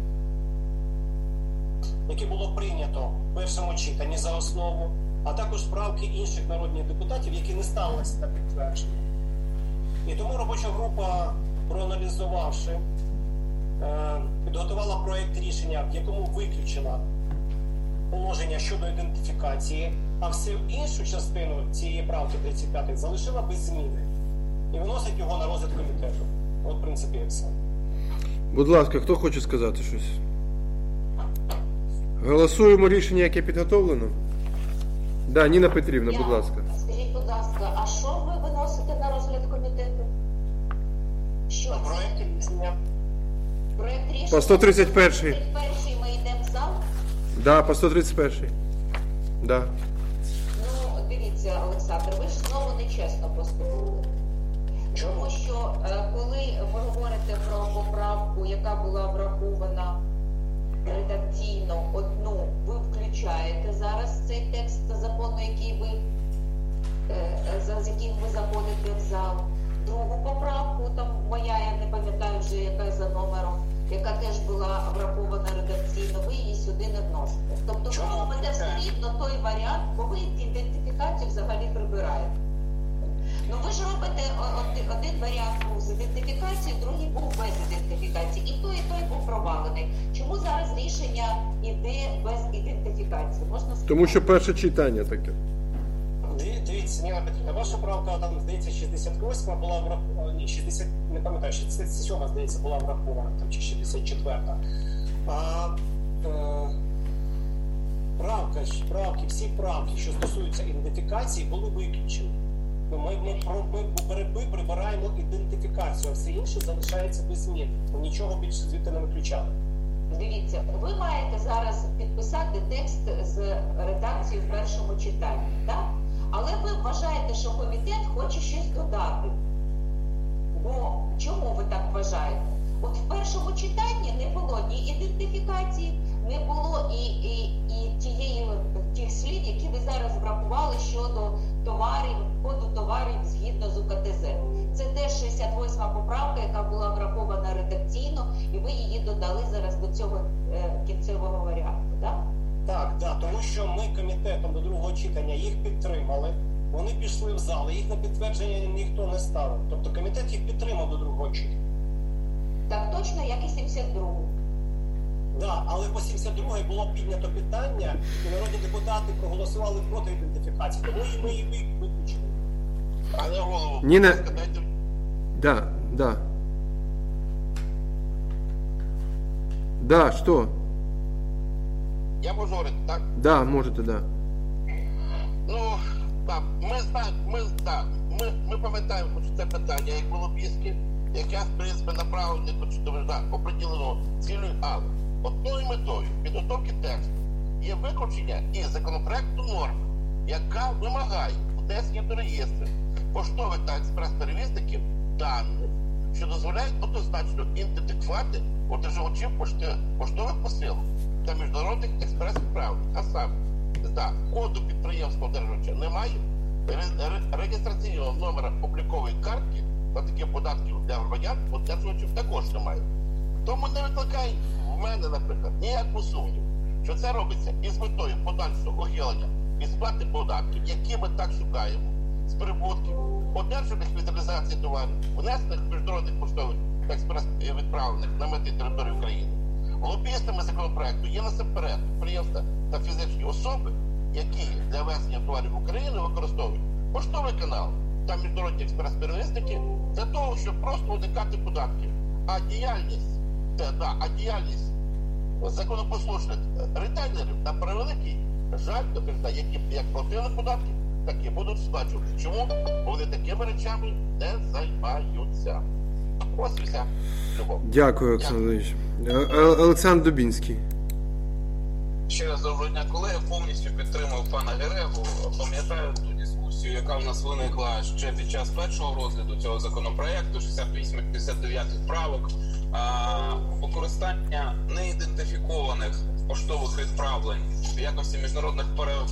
яке було прийнято в першому читанні за основу, а також правки інших народних депутатів, які не ставилися на підтвердження. І тому робоча група, проаналізувавши, підготувала проєкт рішення, в якому виключила положення щодо ідентифікації, а всю іншу частину цієї правки тридцять п'ятої залишила без зміни. І виносить його на розгляд комітету. От, в принципі, і все. Будь ласка, хто хоче сказати щось? Голосуємо рішення, яке підготовлено? Да, Ніна Петрівна, будь ласка. Скажіть, будь ласка, а що ви виносите на розгляд комітету? Що це? Проєкт рішення. Проєкт рішення? По сто тридцять перший. сто тридцять перший ми йдемо в зал? Да, по сто тридцять перший. Да. Ну, дивіться, Олександр, ви ж знову нечесно поступили. Тому що, коли ви говорите про поправку, яка була врахована редакційно одну, ви включаєте зараз цей текст закону, який ви, з яким ви заходите в зал. Другу поправку, там моя, я не пам'ятаю вже яка за номером, яка теж була врахована редакційно, ви її сюди не вносите. Тобто ви робите все рівно той варіант, бо ви ідентифікацію взагалі прибираєте. Ну ви ж робите один, один варіант був з ідентифікацією, другий був без ідентифікації. І той, і той був провалений. Чому зараз рішення йде без ідентифікації? Можна сказати? Тому що перше читання таке. Дивіться, Ніна Петрівна, ваша правка, там, здається, шістдесят восьма була врахована, ні, шістдесят, не пам'ятаю, шістдесят сьома, здається, була врахована, там, чи шістдесят четверта. А е, правка, правки, всі правки, що стосуються ідентифікації, були виключені. Ми, ми, ми, ми, ми прибираємо ідентифікацію, а все інше залишається без змін. Ми нічого більше звідти не виключали. Дивіться, ви маєте зараз підписати текст з редакцією в першому читанні, так? Але ви вважаєте, що комітет хоче щось додати. Бо чому ви так вважаєте? От в першому читанні не було ні ідентифікації, не було і, і, і тієї, тих слів, які ви зараз врахували щодо товарів, коду товарів згідно з УКТЗ. Це теж шістдесят восьма поправка, яка була врахована редакційно, і ви її додали зараз до цього е, кінцевого варіанту, так? Так, да, тому що ми комітетом до другого читання їх підтримали, вони пішли в зал, їх на підтвердження ніхто не ставив. Тобто комітет їх підтримав до другого читання. Так точно, як і сімдесят другу. Да, але по сімдесят другій було піднято питання, і народні депутати проголосували проти ідентифікації, тому і ми її виключили. Але голову, Ніна... дайте... Да, да. Да, что? Я можу говорити, так? Да, можете, да. Ну, так, ми знаємо, ми, так, ми, ми пам'ятаємо, що це питання, як було бійське, яке, в принципі, направлено, хоч довжда, оприділено цілею, але одною метою підготовки тексту є виключення із законопроекту норми, яка вимагає внесення до реєстру поштових та експрес-перевізників даних, що дозволяють однозначно ідентифікувати одержувачів пошти, поштових посилок та міжнародних експрес-відправлень. А саме, за коду підприємства одержувача немає, реєстраційного номера облікової картки та таких податків для громадян одержувачів також немає. Тому не викликає в мене, наприклад, ніяку сумнів, що це робиться із метою подальшого ухилення від сплати податків, які ми так шукаємо, з прибутків, одержаних від реалізації товарів, внесених міжнародних поштових та експрес-відправлених на мети території України. Лобістами законопроекту є насамперед підприємства та фізичні особи, які для везення товарів в Україну використовують поштовий канал та міжнародні експрес-перевізники для того, щоб просто уникати податків. А діяльність, та, да, а діяльність законопослушних ретейлерів на превеликий жаль, які як платили податки, так і будуть сплачувати. Чому? Бо вони такими речами не займаються. Ось і вся любов. Дякую, Олександр Володимирович. Олександр Дубінський. Ще раз доброго дня, колеги. Повністю підтримав пана Герегу. Пам'ятаю ту дискусію, яка в нас виникла ще під час першого розгляду цього законопроекту, шістдесят вісім - п'ятдесят дев'ять правок. А, використання неідентифікованих поштових відправлень в якості міжнародних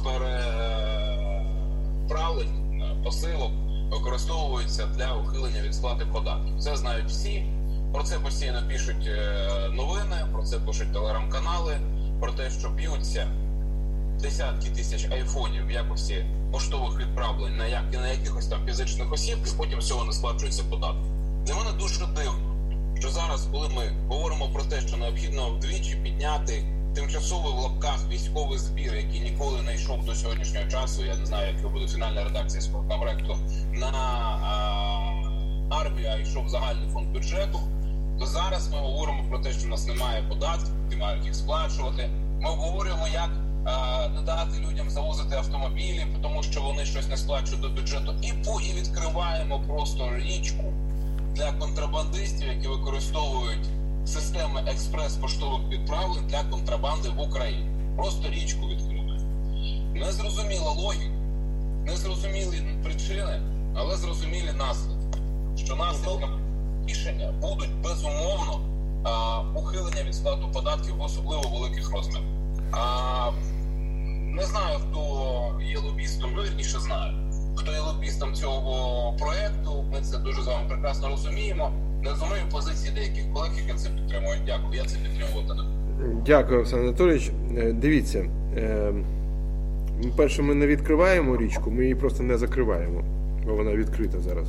переправлень посилок використовуються для ухилення від сплати податків. Це знають всі, про це постійно пишуть новини, про це пишуть телеграм-канали, про те, що б'ються десятки тисяч айфонів в якості поштових відправлень на, як, на якихось там фізичних осіб, і потім з цього не сплачуються податки. Для мене дуже дивно, що зараз, коли ми говоримо про те, що необхідно вдвічі підняти тимчасовий в лапках військовий збір, який ніколи не йшов до сьогоднішнього часу, я не знаю, яка буде фінальна редакція законопроекту, на а, армію, а йшов загальний фонд бюджету, то зараз ми говоримо про те, що в нас немає податків, немає їх сплачувати. Ми обговорюємо, як а, не дати людям завозити автомобілі, тому що вони щось не сплачують до бюджету, і, по, і відкриваємо просто річку для контрабандистів, які використовують системи експрес-поштових відправлень для контрабанди в Україні. Просто річку відкрили. Незрозуміла логіка, незрозумілі причини, але зрозумілі наслідки. Що наслідками рішення будуть безумовно а, ухилення від сплати податків в особливо великих розмірах. А, не знаю, хто є лобістом, ну, вірніше знаю, хто є лобістом цього проєкту. Ми це дуже з вами прекрасно розуміємо. Не розумію позиції деяких колег, які це підтримують. Дякую, я це підтримувати не буду. Дякую, Олександр Анатолійович. Дивіться, перше, ми не відкриваємо річку, ми її просто не закриваємо, бо вона відкрита зараз.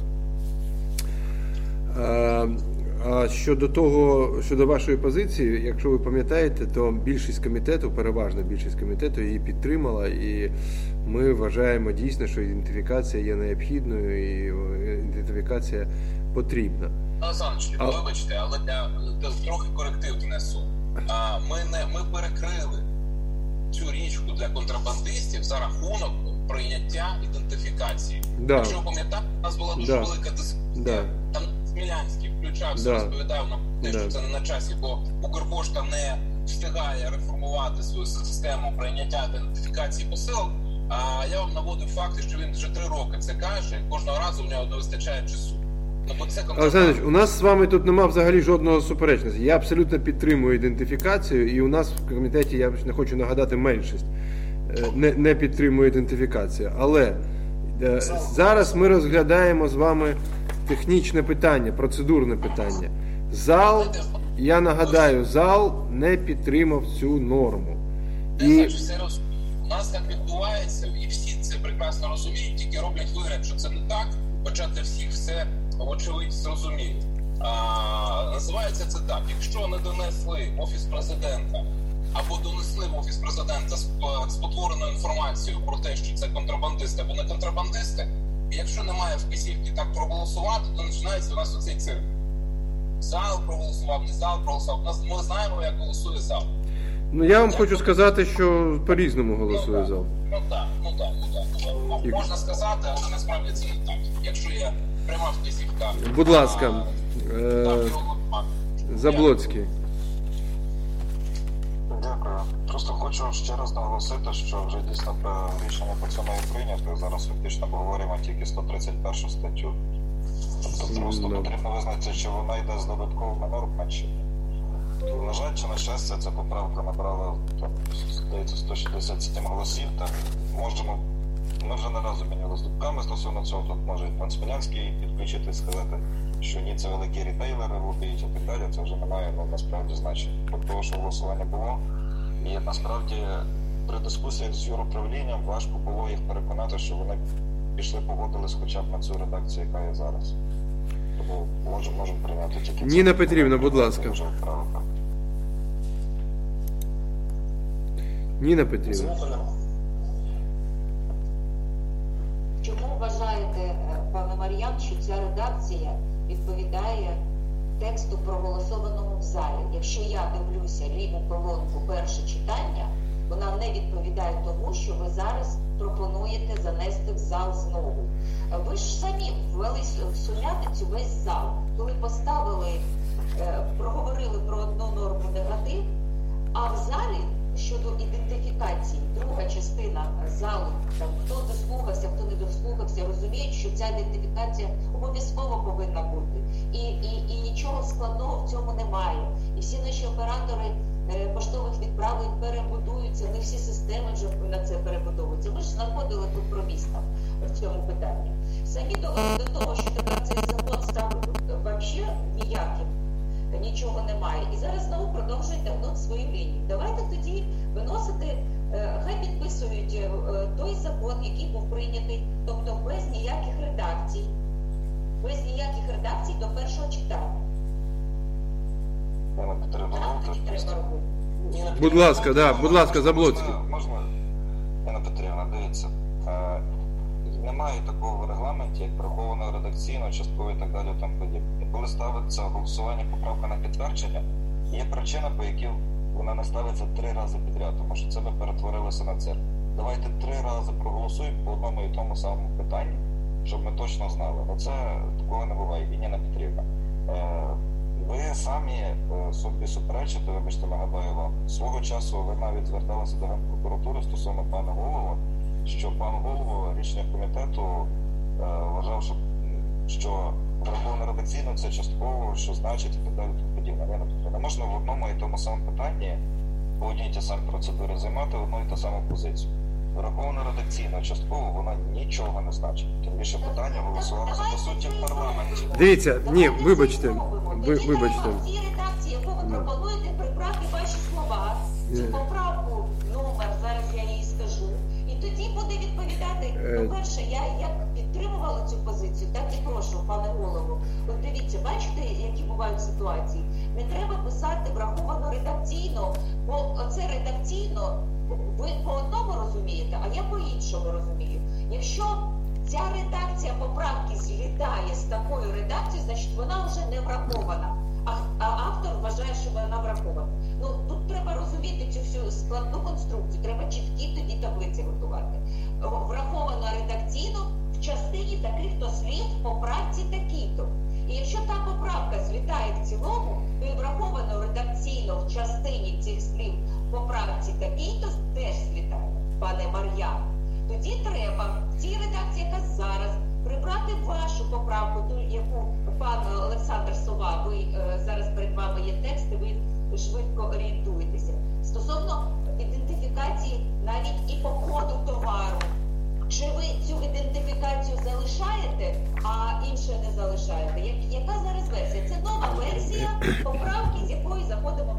А щодо того, щодо вашої позиції, якщо ви пам'ятаєте, то більшість комітету, переважна більшість комітету її підтримала, і ми вважаємо дійсно, що ідентифікація є необхідною і ідентифікація потрібна. Олександр, а... вибачте, але я трохи коректив внесу. А, ми, не, ми перекрили цю річку для контрабандистів за рахунок прийняття ідентифікації. Да. Якщо ви пам'ятаєте, у нас була дуже да. велика дискусія. Да. Там Смілянський включався, да. розповідав нам те, да. що це не на часі, бо Укрпошта не встигає реформувати свою систему прийняття ідентифікації посилок. А я вам наводив факти, що він вже три роки це каже, і кожного разу в нього не вистачає часу. Ну, бо це Олександр, у нас з вами тут немає взагалі жодного суперечності. Я абсолютно підтримую ідентифікацію, і у нас в комітеті, я не хочу нагадати, меншість не, не підтримує ідентифікацію. Але е, зараз ми розглядаємо з вами технічне питання, процедурне питання. Зал, я нагадаю, зал не підтримав цю норму. І... все розуміють. У нас так відбувається, і всі це прекрасно розуміють, тільки роблять вигляд, що це не так, хоча для всіх все, вочевидь, зрозуміють. А, називається це так: якщо не донесли в Офіс Президента або донесли в Офіс Президента спотворену інформацію про те, що це контрабандисти або не контрабандисти, і якщо немає вказівки так проголосувати, то починається у нас оцей цирк. Зал проголосував, не зал проголосував. Ми знаємо, як голосує зал. Ну, я вам я хочу сказати, що по-різному голосує ну, зал. Ну так, ну так, ну так. Ну, можна сказати, але насправді це не так. Якщо є пряма вказівка... Будь ласка, а, е- Заблоцький. Дякую. Просто хочу ще раз наголосити, що вже дійсно рішення по цьому і прийнято. Зараз фактично обговорюємо тільки сто тридцять першу статтю. Тобто просто no. потрібно визнати, що вона йде з додатковими нормами. На жаль, чи на щастя, ця поправка набрала, там, здається, сто шістдесят сім голосів. Так, можемо, ми вже не разу міняли з дубками стосовно цього. Тут може пан Смілянський підключити і сказати, що ні, це великі рітейлери володіють і так далі. Це вже не має, ну, насправді значення. Тобто, того, що голосування було. І насправді при дискусіях з юруправлінням важко було їх переконати, що вони пішли, погодились хоча б на цю редакцію, яка є зараз. Тому можемо, можемо прийняти тільки... Ніна Петрівна, будь ласка. Ніна Петрівна. Чому вважаєте, пане Мар'ян, що ця редакція відповідає тексту, проголосованому в залі? Якщо я дивлюся ліву колонку перше читання, вона не відповідає тому, що ви зараз пропонуєте занести в зал знову. Ви ж самі ввели в сумятицю весь зал. Коли поставили, проговорили про одну норму негатив, а в залі щодо ідентифікації, друга частина залу, там, хто дослухався, хто не дослухався, розуміють, що ця ідентифікація обов'язково повинна бути. І, і, і нічого складного в цьому немає. І всі наші оператори е, поштових відправлень перебудуються, не всі системи вже на це перебудовуються. Ми ж знаходили компроміс там в цьому питанні. Самі довели до того, що тепер цей закон став взагалі ніяким. Нічого немає. І зараз знову продовжують тягнути свою лінію. Давайте тоді виносити, хай підписують той закон, який був прийнятий, тобто без ніяких редакцій. Без ніяких редакцій до першого читання. Будь ласка, да, будь ласка, Заблоцький. Можна, Ніна Петрівна, дивіться. Немає такого в регламенті, як враховано редакційно, частково і так далі, там подібне. Коли ставиться голосування поправка на підтвердження, є причина, по якій вона не ставиться три рази підряд, тому що це би перетворилося на цирк. Давайте три рази проголосуємо по одному і тому самому питанні, щоб ми точно знали. Оце такого не буває. І Ніна Петрівна, ви самі собі суперечите, вибачте, нагадаю вам, свого часу ви навіть зверталися до Генпрокуратури стосовно пана Голову, що пан Голово рішення комітету е, вважав, що, що враховано редакційно це частково, що значить і так далі, і подібне. Не можна в одному і тому самому питанні по одній ті самі процедури займати одну і ту саму позицію. Враховано редакційно, частково вона нічого не значить. Тим більше питання голосувалося по суті в парламенті. Дивіться, ні, вибачте, ви, вибачте. В цій редакції, яку ви пропонуєте, прибрати ваші слова, цю поправку, номер, зараз я її скажу. І тоді буде відповідати, по-перше, я як підтримувала цю позицію, так і прошу, пане Голову. От дивіться, бачите, які бувають ситуації? Не треба писати враховано редакційно, бо оце редакційно ви по одному розумієте, а я по іншому розумію. Якщо ця редакція поправки злітає з такою редакцією, значить вона вже не врахована. А, а автор вважає, що вона врахована. Ну, тут треба розуміти цю всю складну конструкцію, треба чіткі тоді таблиці готувати. Враховано редакційно в частині таких-то слів в поправці такі-то. І якщо та поправка злітає в цілому, то і враховано редакційно в частині цих слів в поправці такій-то теж злітає, пане Мар'ян. Тоді треба в цій редакції, яка зараз, прибрати вашу поправку, ту, яку пан Олександр Сова, ви е, зараз перед вами є тексти, ви швидко орієнтуєтеся. Стосовно ідентифікації навіть і по коду товару. Чи ви цю ідентифікацію залишаєте, а інше не залишаєте? Як, яка зараз версія? Це нова версія поправки, з якої заходимо в зал.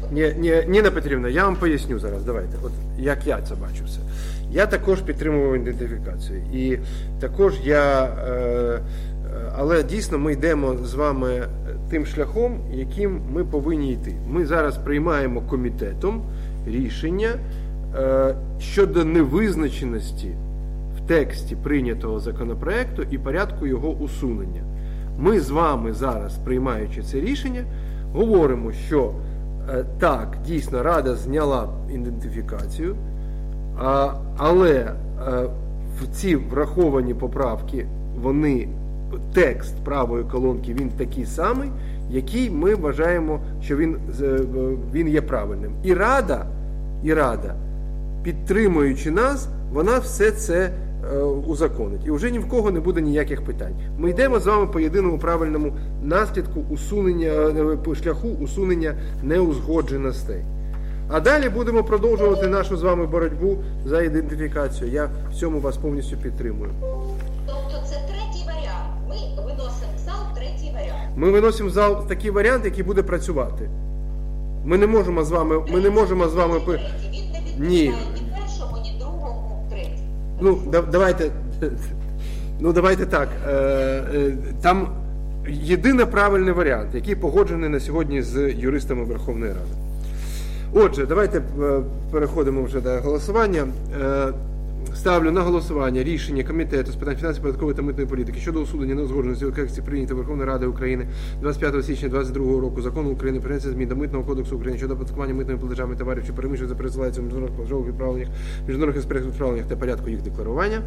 Ні, ні, Ніна Петрівна, я вам поясню зараз, давайте, от як я це бачу все. Я також підтримував ідентифікацію. І також я, е, але дійсно ми йдемо з вами тим шляхом, яким ми повинні йти. Ми зараз приймаємо комітетом рішення е, щодо невизначеності в тексті прийнятого законопроекту і порядку його усунення. Ми з вами зараз, приймаючи це рішення, говоримо, що е, так, дійсно, Рада зняла ідентифікацію, а, але е, в ці враховані поправки, вони, текст правої колонки, він такий самий, який ми вважаємо, що він, він є правильним. І Рада, і Рада, підтримуючи нас, вона все це е, узаконить. І вже ні в кого не буде ніяких питань. Ми йдемо з вами по єдиному правильному наслідку усунення, по шляху усунення неузгодженостей. А далі будемо продовжувати нашу з вами боротьбу за ідентифікацію. Я в цьому вас повністю підтримую. Тобто це третій варіант. Ми виносимо в зал третій варіант. Ми виносимо в зал такий варіант, який буде працювати. Ми не можемо з вами... Ми не можемо з вами... Він не відповідає ні першому, ні другому, третьому. Ну, да, давайте... Ну, давайте так. Там єдиний правильний варіант, який погоджений на сьогодні з юристами Верховної Ради. Отже, давайте переходимо вже до голосування. Ставлю на голосування рішення Комітету з питань фінансів, податкової та митної політики щодо усунення неузгодженості у тексті прийнятого Верховної Ради України двадцять п'ятого січня двадцять другого року Закону України про внесення змін до Митного кодексу України щодо оподаткування митними платежами товарів, що переміщуються, пересилаються в міжнародних платежових відправленнях, міжнародних експресних відправленнях та порядку їх декларування.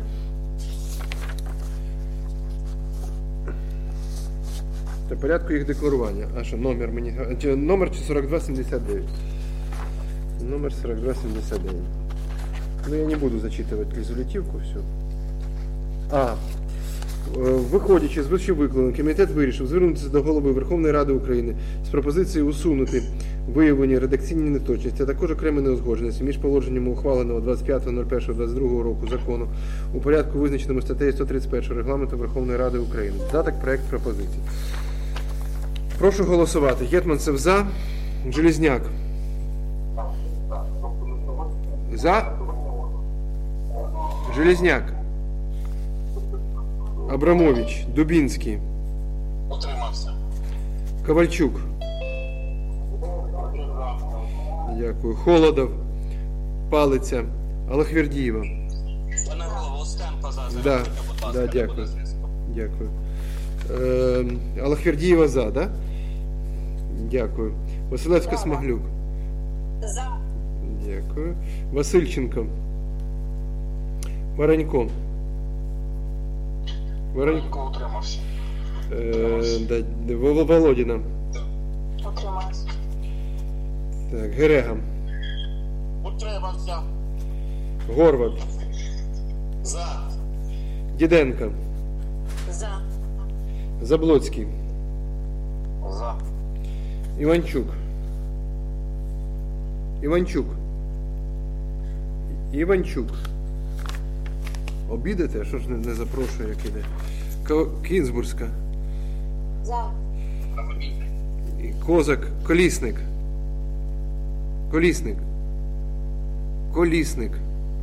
Та порядку їх декларування. А що, номер мені... Номер сорок два сімдесят дев'ять. Номер сорок два сімдесят дев'ять. Ну, я не буду зачитывать резолютивку, все. А, виходячи з вищевикладеного, комітет вирішив звернутися до Голови Верховної Ради України з пропозицією усунути виявлені редакційні неточності, а також окремі неузгодженості між положеннями ухваленого двадцять п'ятого лютого двадцять другого року закону у порядку, визначеному статтею сто тридцять один Регламенту Верховної Ради України. Додаток проект пропозицій. Прошу голосувати. Гетманцев за. Железняк. За. Железняк. Абрамович. Дубінський. Утримався. Ковальчук. Дякую. Холодов. Палиця. Аллахвердієва. Пане голово, Устенко за. Да, да, дякую. Дякую. Е, Аллахвердієва за, да? Дякую. Василевська-Смаглюк. За. Дякую. Васильченко. Воронько. Воронько утримався. Е, да, Володіна. Утримався. Так, Герега. Утримався. Горват. За. Діденко. За. Заблоцький. За. Іванчук. Іванчук. Іванчук. Обідете? Що ж не, не запрошую, як іде? Кінзбурська. За. Козак. Колісник. Колісник. Колісник.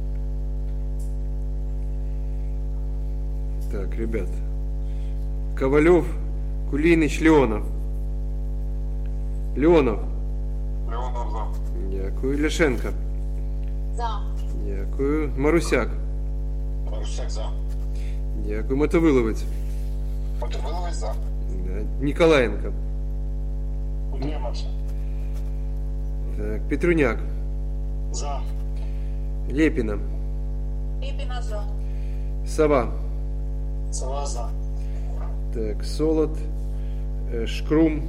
Так, ребят. Ковальов, Кулінич, Леонов. Леонов. Леонов за. Дякую. Ляшенко. За. Дякую. Марусяк. Марусяк за. Дякую. Мотовиловець. Мотовиловець за. Да. Ніколаєнко. Утримався. Так, Петруняк. За. Лєпіна. Ліпіна за. Сова. Сова за. Так, Солод. Е, Шкрум.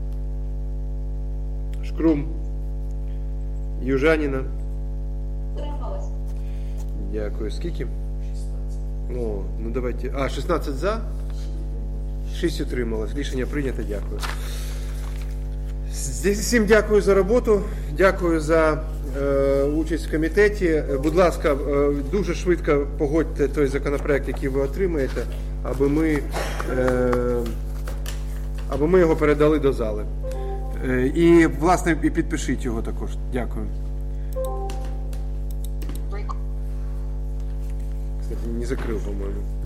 Шкрум. Южаніна. Утрималась. Дякую. Скільки? О, ну давайте. А, шістнадцять за. шість утрималось. Рішення прийнято. Дякую. Всім дякую за роботу. Дякую за е, участь в комітеті. Будь ласка, е, дуже швидко погодьте той законопроект, який ви отримаєте, аби ми, е, аби ми його передали до зали. Е, І, власне, і підпишіть його також. Дякую. Кстати, не закрив, по-моєму.